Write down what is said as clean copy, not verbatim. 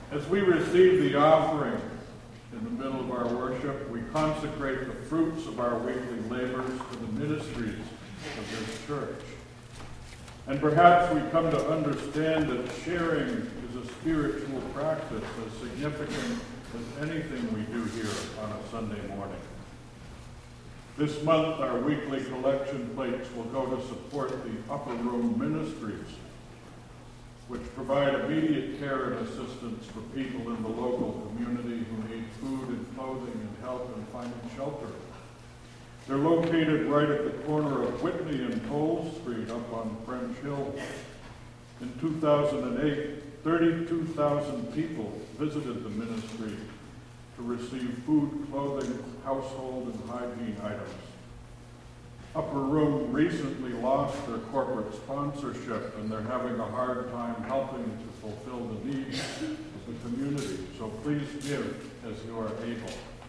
As we receive the offering in the middle of our worship, we consecrate the fruits of our weekly labors to the ministries of this church. And perhaps we come to understand that sharing is a spiritual practice as significant as anything we do here on a Sunday morning. This month, our weekly collection plates will go to support the Upper Room Ministries, which provide immediate care and assistance for people in the local community who need food and clothing and help in finding shelter. They're located right at the corner of Whitney and Toll Street up on French Hill. In 2008, 32,000 people visited the ministry to receive food, clothing, household, and hygiene items. Upper Room recently lost their corporate sponsorship, and they're having a hard time helping to fulfill the needs of the community. So please give as you are able.